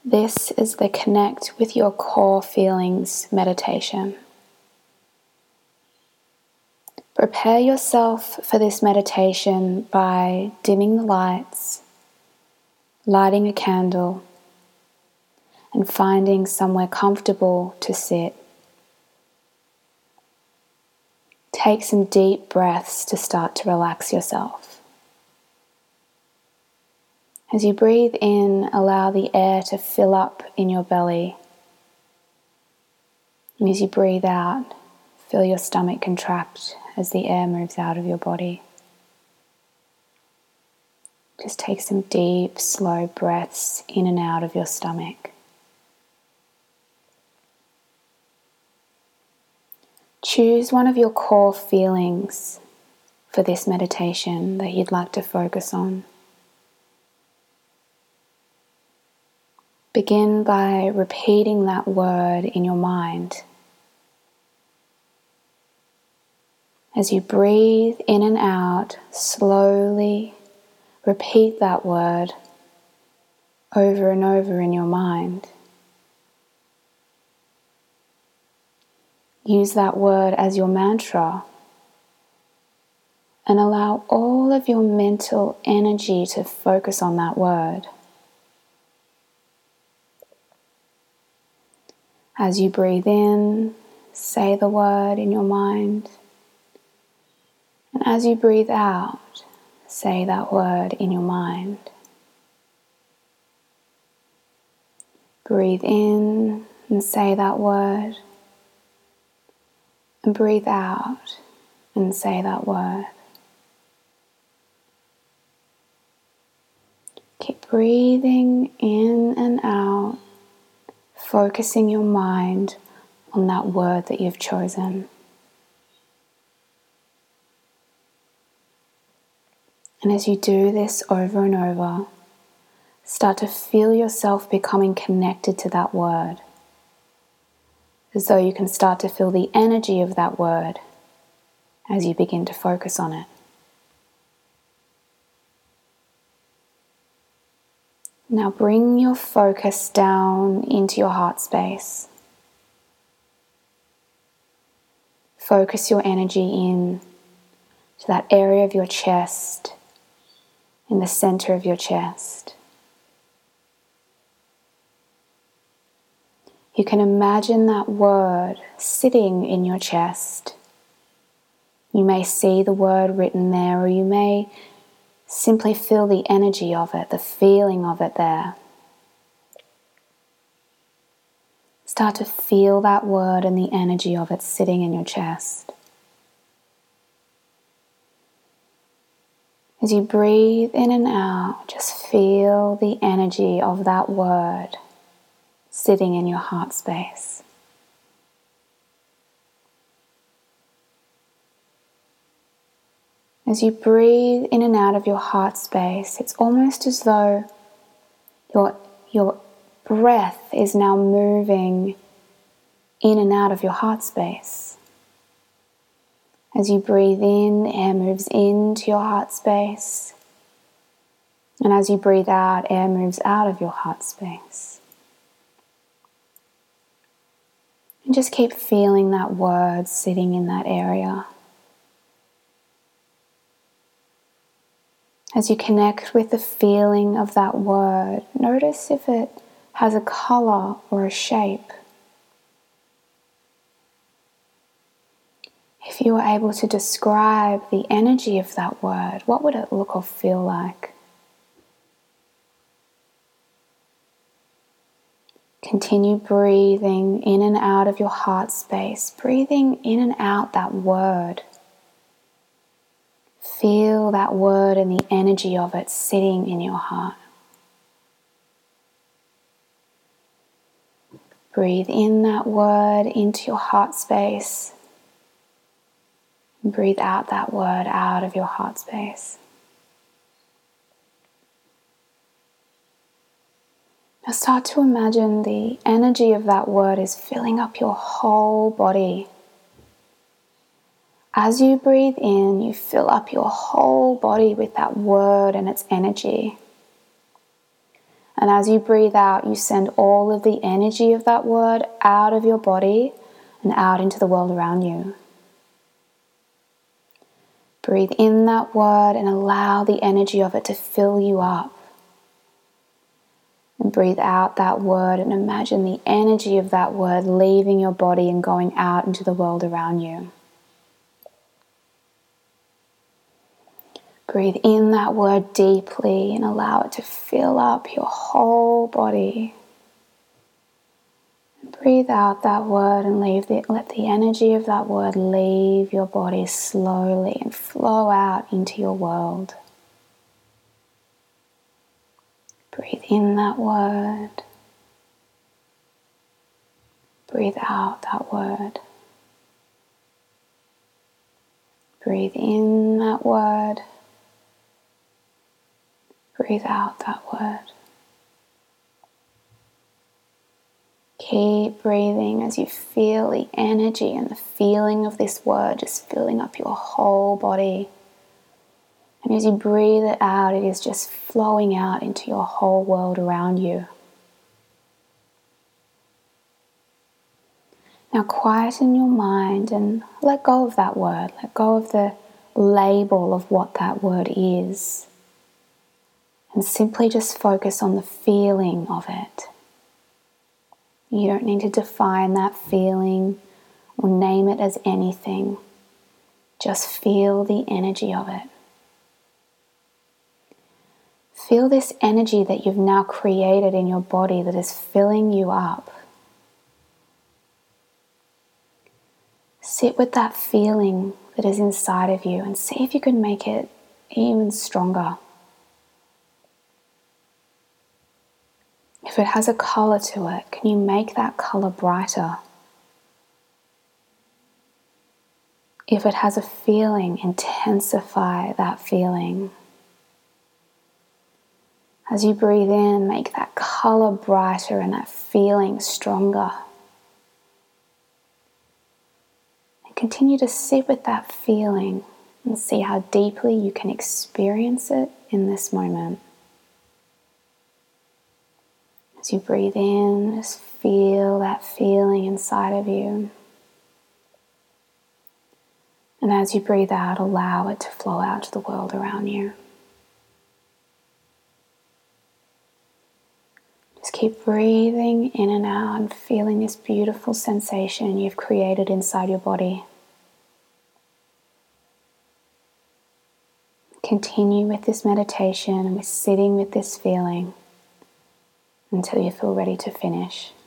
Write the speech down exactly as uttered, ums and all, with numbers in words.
This is the Connect with Your Core Feelings meditation. Prepare yourself for this meditation by dimming the lights, lighting a candle, and finding somewhere comfortable to sit. Take some deep breaths to start to relax yourself. As you breathe in, allow the air to fill up in your belly. And as you breathe out, feel your stomach contract as the air moves out of your body. Just take some deep, slow breaths in and out of your stomach. Choose one of your core feelings for this meditation that you'd like to focus on. Begin by repeating that word in your mind. As you breathe in and out, slowly repeat that word over and over in your mind. Use that word as your mantra and allow all of your mental energy to focus on that word. As you breathe in, say the word in your mind. And as you breathe out, say that word in your mind. Breathe in and say that word. And breathe out and say that word. Keep breathing in and out, focusing your mind on that word that you've chosen. And as you do this over and over, start to feel yourself becoming connected to that word, as though you can start to feel the energy of that word as you begin to focus on it. Now bring your focus down into your heart space. Focus your energy in to that area of your chest, in the center of your chest. You can imagine that word sitting in your chest. You may see the word written there, or you may simply feel the energy of it, the feeling of it there. Start to feel that word and the energy of it sitting in your chest. As you breathe in and out, just feel the energy of that word sitting in your heart space. As you breathe in and out of your heart space, it's almost as though your, your breath is now moving in and out of your heart space. As you breathe in, air moves into your heart space. And as you breathe out, air moves out of your heart space. And just keep feeling that word sitting in that area. As you connect with the feeling of that word, notice if it has a color or a shape. If you were able to describe the energy of that word, what would it look or feel like? Continue breathing in and out of your heart space, breathing in and out that word. Feel that word and the energy of it sitting in your heart. Breathe in that word into your heart space. And breathe out that word out of your heart space. Now start to imagine the energy of that word is filling up your whole body. As you breathe in, you fill up your whole body with that word and its energy. And as you breathe out, you send all of the energy of that word out of your body and out into the world around you. Breathe in that word and allow the energy of it to fill you up. And breathe out that word and imagine the energy of that word leaving your body and going out into the world around you. Breathe in that word deeply and allow it to fill up your whole body. And breathe out that word and leave the, let the energy of that word leave your body slowly and flow out into your world. Breathe in that word. Breathe out that word. Breathe in that word. Breathe out that word. Keep breathing as you feel the energy and the feeling of this word just filling up your whole body. And as you breathe it out, it is just flowing out into your whole world around you. Now quieten your mind and let go of that word. Let go of the label of what that word is. And simply just focus on the feeling of it. You don't need to define that feeling or name it as anything. Just feel the energy of it. Feel this energy that you've now created in your body that is filling you up. Sit with that feeling that is inside of you and see if you can make it even stronger. If it has a color to it, can you make that color brighter? If it has a feeling, intensify that feeling. As you breathe in, make that color brighter and that feeling stronger. And continue to sit with that feeling and see how deeply you can experience it in this moment. As you breathe in, just feel that feeling inside of you. And as you breathe out, allow it to flow out to the world around you. Just keep breathing in and out and feeling this beautiful sensation you've created inside your body. Continue with this meditation and with sitting with this feeling until you feel ready to finish.